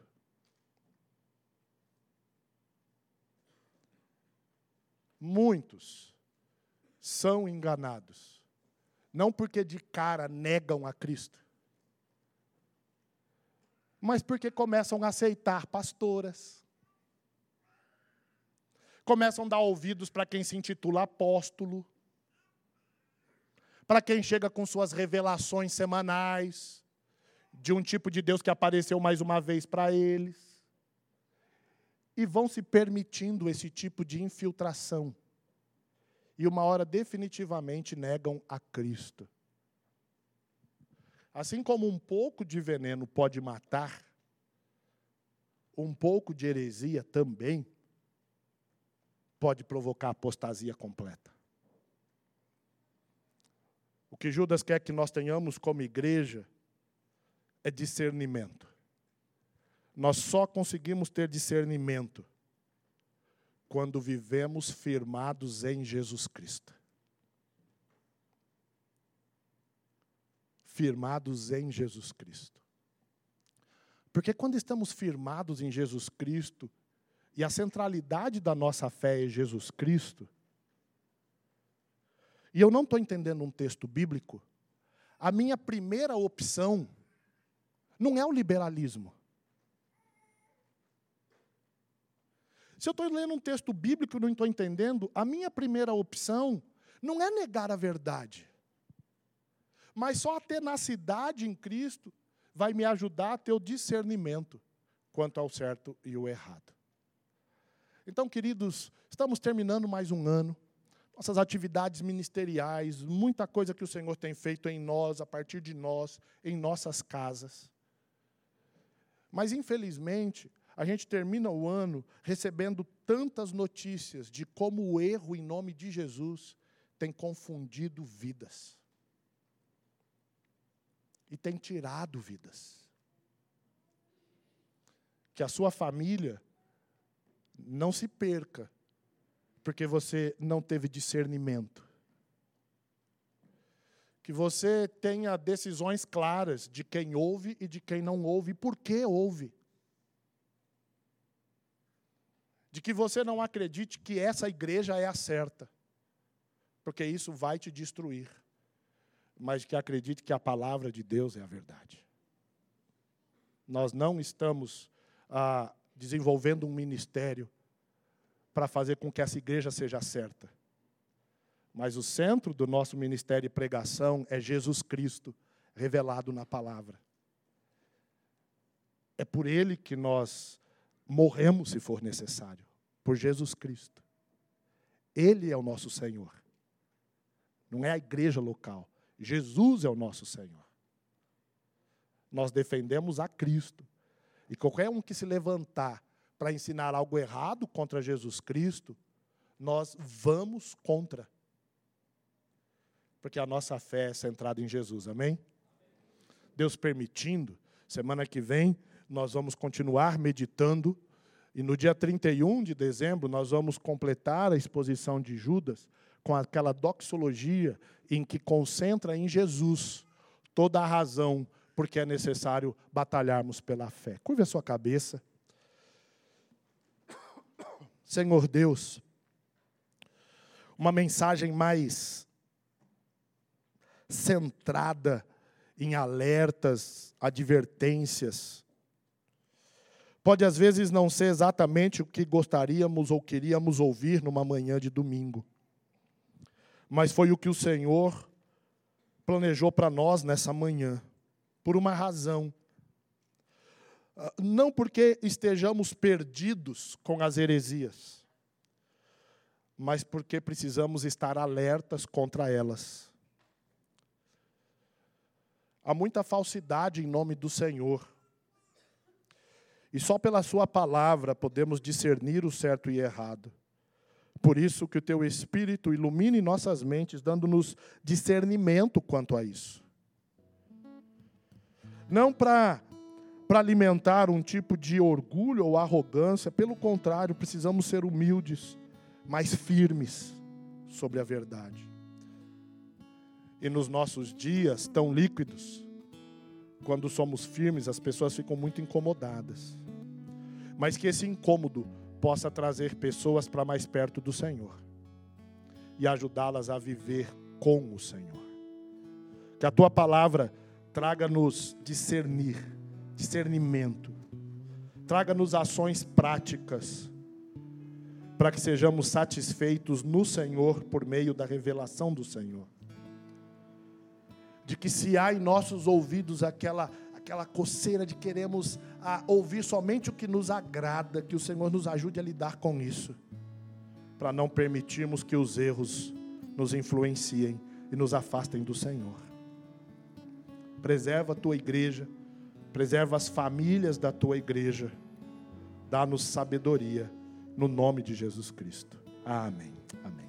Muitos são enganados. Não porque de cara negam a Cristo, mas porque começam a aceitar pastoras, começam a dar ouvidos para quem se intitula apóstolo, para quem chega com suas revelações semanais, de um tipo de Deus que apareceu mais uma vez para eles, e vão se permitindo esse tipo de infiltração. E uma hora definitivamente negam a Cristo. Assim como um pouco de veneno pode matar, um pouco de heresia também pode provocar apostasia completa. O que Judas quer que nós tenhamos como igreja é discernimento. Nós só conseguimos ter discernimento quando vivemos firmados em Jesus Cristo. Firmados em Jesus Cristo. Porque quando estamos firmados em Jesus Cristo, e a centralidade da nossa fé é Jesus Cristo, e eu não estou entendendo um texto bíblico, a minha primeira opção não é o liberalismo. Se eu estou lendo um texto bíblico e não estou entendendo, a minha primeira opção não é negar a verdade. Mas só a tenacidade em Cristo vai me ajudar a ter o discernimento quanto ao certo e o errado. Então, queridos, estamos terminando mais um ano. Nossas atividades ministeriais, muita coisa que o Senhor tem feito em nós, a partir de nós, em nossas casas. Mas, infelizmente, a gente termina o ano recebendo tantas notícias de como o erro em nome de Jesus tem confundido vidas. E tem tirado vidas. Que a sua família não se perca, porque você não teve discernimento. Que você tenha decisões claras de quem ouve e de quem não ouve, e por que ouve. De que você não acredite que essa igreja é a certa, porque isso vai te destruir. Mas que acredite que a palavra de Deus é a verdade. Nós não estamos desenvolvendo um ministério para fazer com que essa igreja seja certa. Mas o centro do nosso ministério e pregação é Jesus Cristo, revelado na palavra. É por Ele que nós morremos, se for necessário, por Jesus Cristo. Ele é o nosso Senhor. Não é a igreja local. Jesus é o nosso Senhor. Nós defendemos a Cristo. E qualquer um que se levantar para ensinar algo errado contra Jesus Cristo, nós vamos contra. Porque a nossa fé é centrada em Jesus, amém? Deus permitindo, semana que vem, nós vamos continuar meditando. E no dia 31 de dezembro, nós vamos completar a exposição de Judas com aquela doxologia em que concentra em Jesus toda a razão porque é necessário batalharmos pela fé. Curve a sua cabeça. Senhor Deus, uma mensagem mais centrada em alertas, advertências. Pode às vezes não ser exatamente o que gostaríamos ou queríamos ouvir numa manhã de domingo. Mas foi o que o Senhor planejou para nós nessa manhã, por uma razão. Não porque estejamos perdidos com as heresias, mas porque precisamos estar alertas contra elas. Há muita falsidade em nome do Senhor. E só pela sua palavra podemos discernir o certo e errado. Por isso que o teu Espírito ilumine nossas mentes, dando-nos discernimento quanto a isso. Não para alimentar um tipo de orgulho ou arrogância, pelo contrário, precisamos ser humildes, mas firmes sobre a verdade. E nos nossos dias tão líquidos, quando somos firmes, as pessoas ficam muito incomodadas. Mas que esse incômodo possa trazer pessoas para mais perto do Senhor e ajudá-las a viver com o Senhor. Que a tua palavra traga-nos discernimento, traga-nos ações práticas, para que sejamos satisfeitos no Senhor por meio da revelação do Senhor. De que se há em nossos ouvidos aquela coceira de queremos ouvir somente o que nos agrada, que o Senhor nos ajude a lidar com isso, para não permitirmos que os erros nos influenciem e nos afastem do Senhor. preserva a tua igreja, preserva as famílias da tua igreja, dá-nos sabedoria, no nome de Jesus Cristo. Amém. Amém.